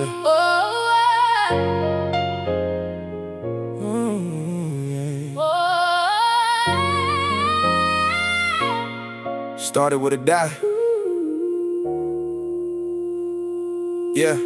Yeah. Started with a die. Yeah.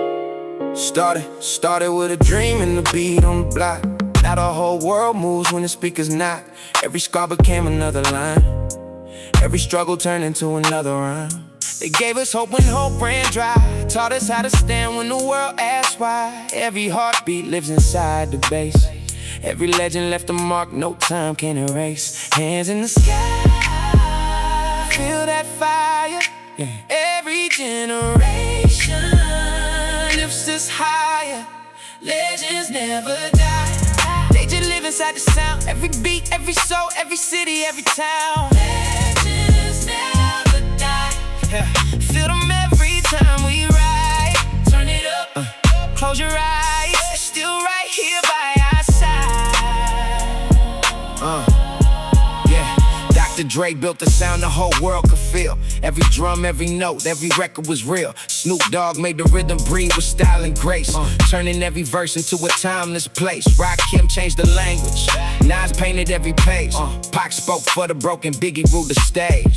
Started with a dream and the beat on the block. Now the whole world moves when the speakers knock. Every scar became another line. Every struggle turned into another rhyme. They gave us hope when hope ran dry. Taught us how to stand when the world asked why. Every heartbeat lives inside the bass. Every legend left a mark no time can erase. Hands in the sky, feel that fire. Every generation lifts us higher. Legends never die. They just live inside the sound. Every beat, every soul, every city, every town. Legends never die. Feel them every time we ride. Turn it up, close your eyes. They're still right here by our side. Yeah, Dr. Dre built the sound the whole world could feel. Every drum, every note, every record was real. Snoop Dogg made the rhythm breathe with style and grace, turning every verse into a timeless place. Rakim changed the language, Nas painted every page. Pac spoke for the broken, Biggie ruled the stage.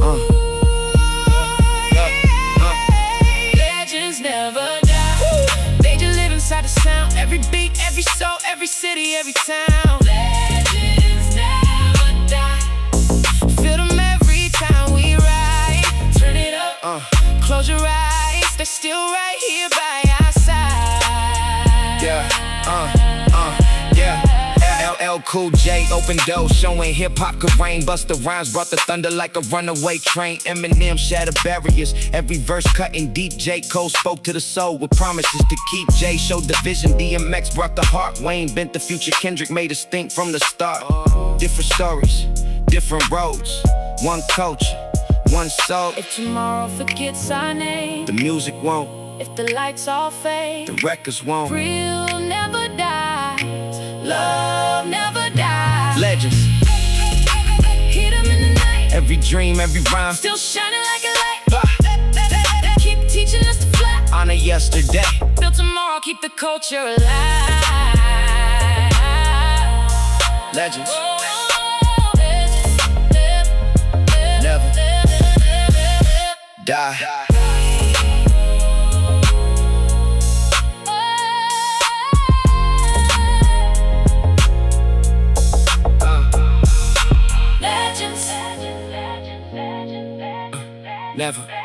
Legends never die. They just live inside the sound. Every beat, every soul, every city, every town. Legends never die. Feel them every time we ride. Turn it up, close your eyes. They're still right here by our side. Yeah, LL Cool J opened doors, showing hip-hop could reign. Busta Rhymes brought the thunder like a runaway train. Eminem shattered barriers, every verse cutting deep. J. Cole spoke to the soul with promises to keep. Jay showed the vision, DMX brought the heart. Wayne bent the future, Kendrick made us think from the start. Different stories, different roads, one culture, one soul. If tomorrow forgets our name, the music won't. if the lights all fade, The records won't. real never dies. Love never dies. Legends, Hit 'em in the night, every dream, every rhyme. still shining like a light. Keep teaching us to fly. Honor yesterday. Build tomorrow, keep the culture alive. Legends, Oh, never die. Legends. Never.